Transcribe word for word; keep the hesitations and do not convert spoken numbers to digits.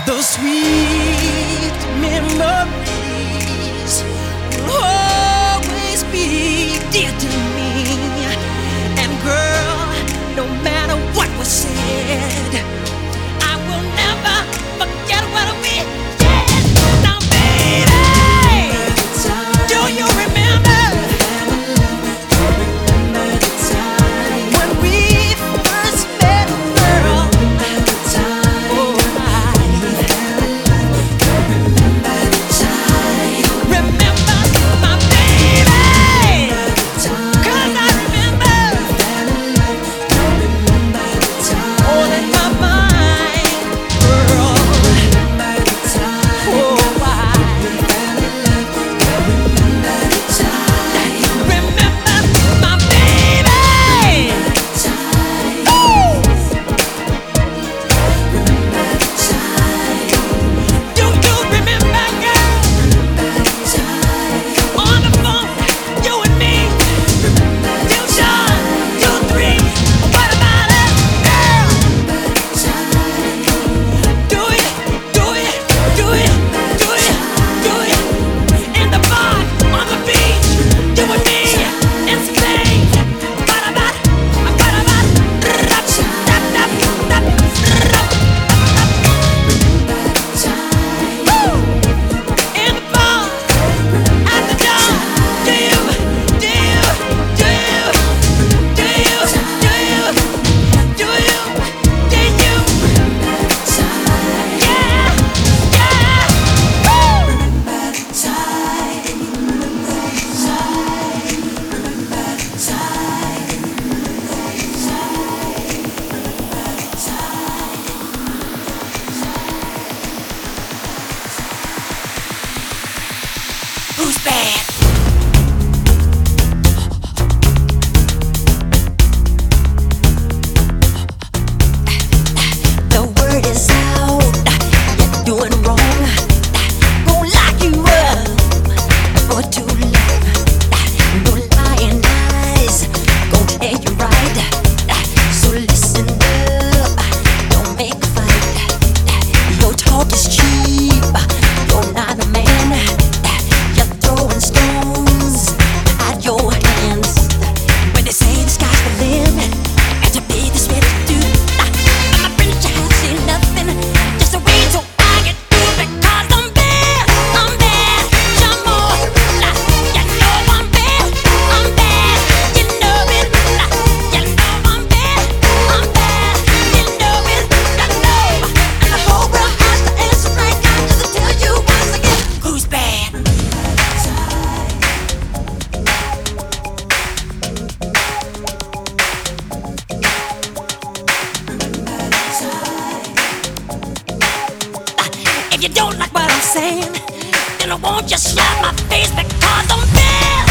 Those sweet memories will always be dear to me. And girl, no matter what was said, I will never forget what we did. Now, baby, do you remember when we first met, girl? Who's bad? The word is out, you're doing wrong. Won't lock you up for too long. No lying eyes, gon' tell you right. So listen up, don't make a fight. Your talk is cheap, you're not a man. Throwing stones at your hands when they say the sky's the limit and to be this way to do. I'm a friend, you have seen nothing, just a way so I get through because I'm bad, I'm bad, some more. You know I'm bad, I'm bad, you know it. You know I'm bad, I'm bad, you know it. You know, and the whole world has to answer right now just to tell you once again who's bad. If you don't like what I'm saying, then I won't just slap my face because I'm bad.